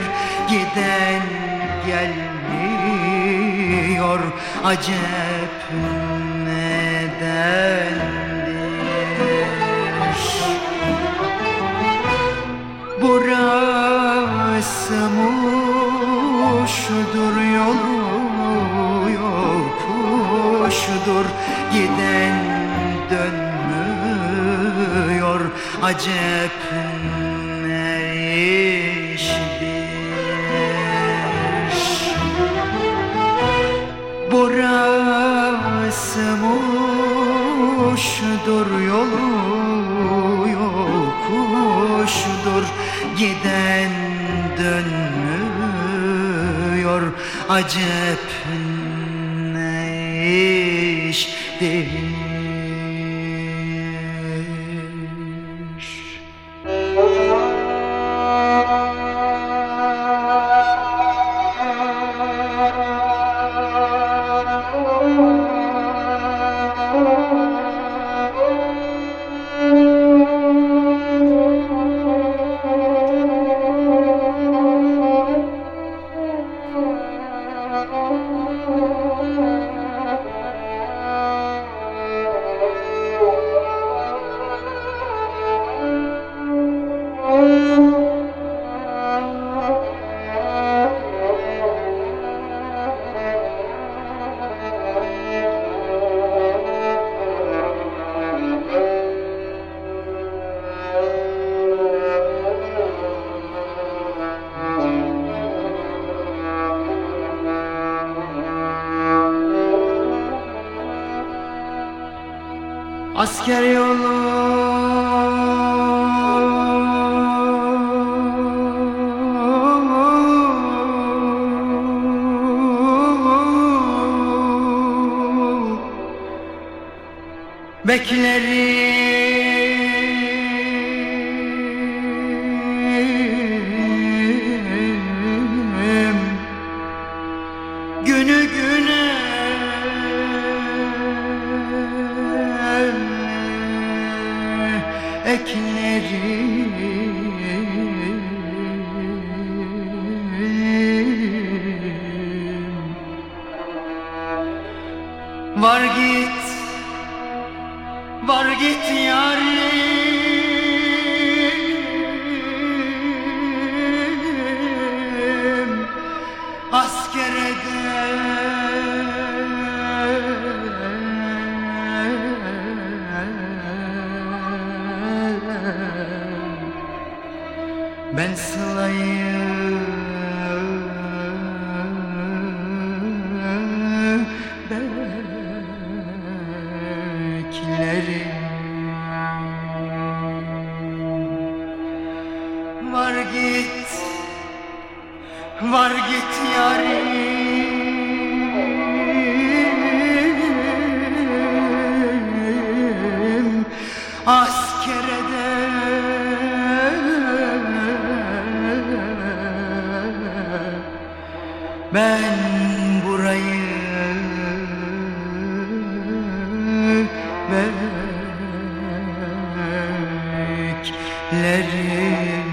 giden gelmiyor, acep nedendir? Burası muştur, yolu yokuştur, giden dönmüyor, acep ne işdir? Burası muştur, yolu yokuştur, giden dönmüyor, acep ne iştir? Asker yolu beklerim, günü güne eklerim. Var git yarim, askere de ben sılayı beklerim. Var git yarim, askere de ben burayı beklerim.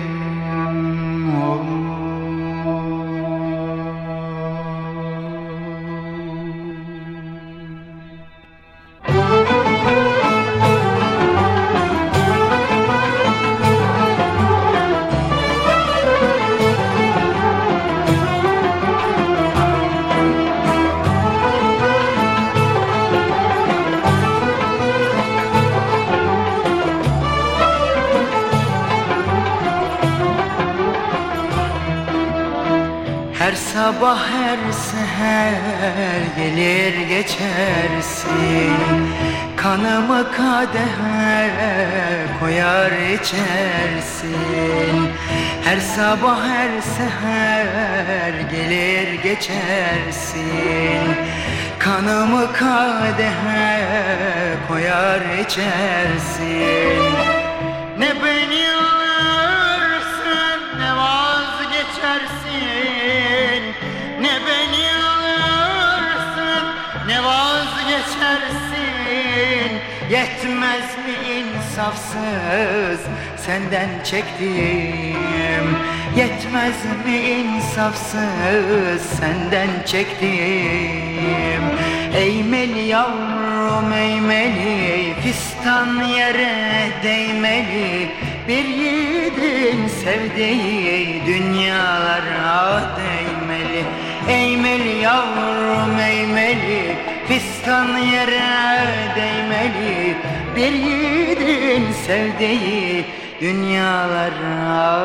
Her sabah her seher gelir geçersin, kanımı kadehe koyar içersin. Her sabah her seher gelir geçersin, kanımı kadehe koyar içersin. Ne beni alırsın ne vazgeçersin, ne beni alırsın ne vazgeçersin. Yetmez mi insafsız senden çektiğim, Yetmez mi insafsız senden çektiğim? Eğmeli yavrum eğmeli, fistan yere değmeli. Bir yiğidin sevdiği dünyalara değmeli. Eğmeli yavrum eğmeli, fistan yere değmeli. Bir yiğidin sevdiği dünyalara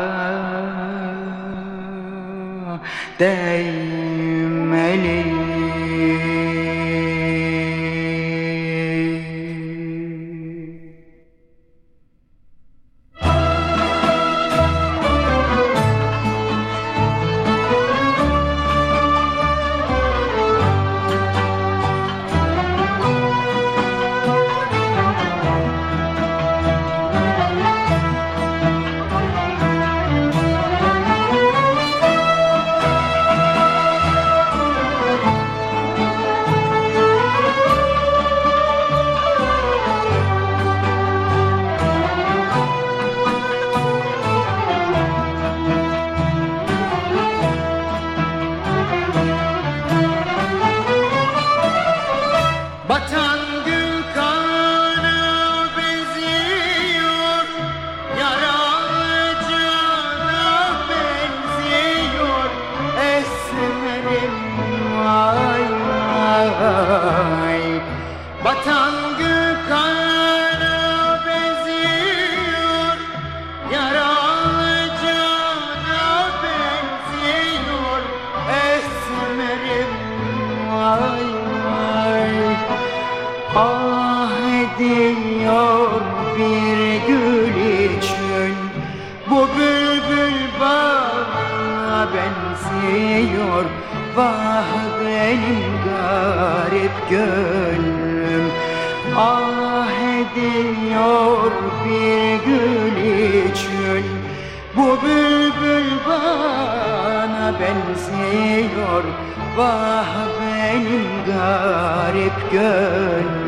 değmeli. Batan gün kana benziyor, yaralı cana benziyor. Esmerim vay vay. Batan gün kana benziyor, yaralı cana benziyor. Esmerim vay vay. Ah ediyor bir gül için, bu bülbül bana benziyor. Vah benim garip gönlüm. Ah ediyor bir gül için, bu bülbül bana benziyor. Vah benim garip gönlüm.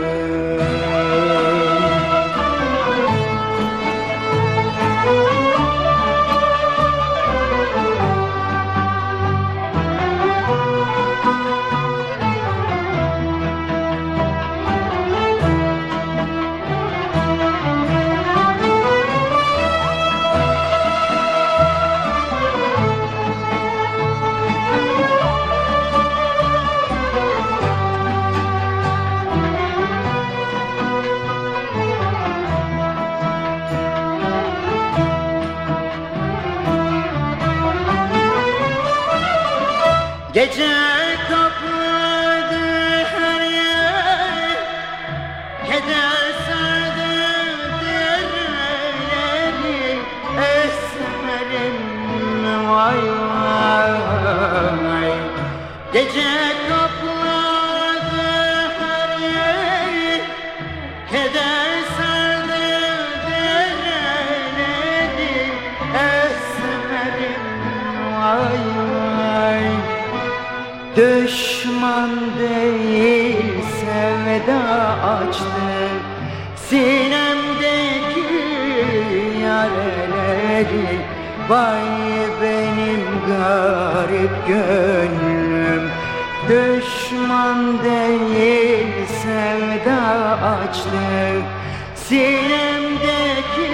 Gece kapladı her yer, keder sardı dereleri. Esmerim vay vay. Gece kapladı her yer, keder sardı dereleri. Esmerim vay vay. Düşman değil sevda açtı sinemdeki yareleri. Vay benim garip gönlüm. Düşman değil sevda açtı sinemdeki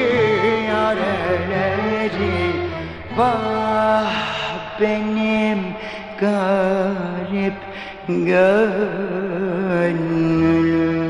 yareleri. Vah benim garip gönlüm.